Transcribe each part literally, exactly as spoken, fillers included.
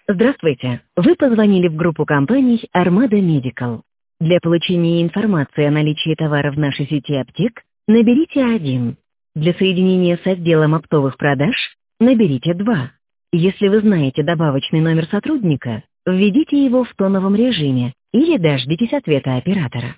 Здравствуйте. Вы позвонили в группу компаний Armada Medical. Для получения информации о наличии товара в нашей сети аптек наберите один. Для соединения с отделом оптовых продаж наберите два. Если вы знаете добавочный номер сотрудника, введите его в тоновом режиме или дождитесь ответа оператора.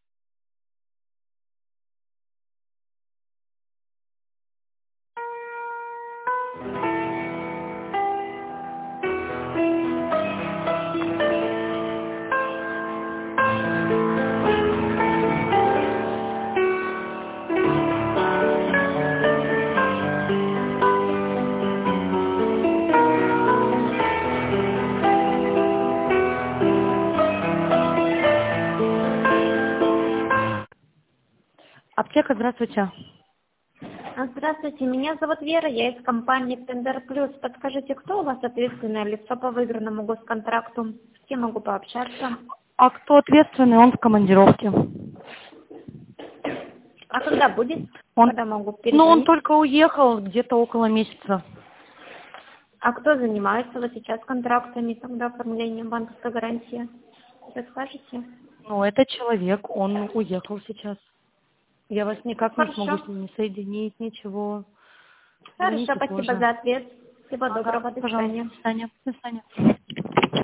Аптека, здравствуйте. Здравствуйте, меня зовут Вера, я из компании Tender Plus. Подскажите, кто у вас ответственное лицо по выигранному госконтракту? С кем могу пообщаться? А кто ответственный? Он в командировке. А когда будет? Он, Когда могу ну, он перезвонить? только уехал где-то около месяца. А кто занимается вот сейчас контрактами, тогда оформлением банковской гарантии? Расскажите? Ну, это человек, он уехал сейчас. Я вас никак не смогу Хорошо. с ним соединить, ничего. Хорошо, Звоните спасибо позже. за ответ. Всего Ага, доброго, до пожалуйста, свидания. до свидания. До свидания.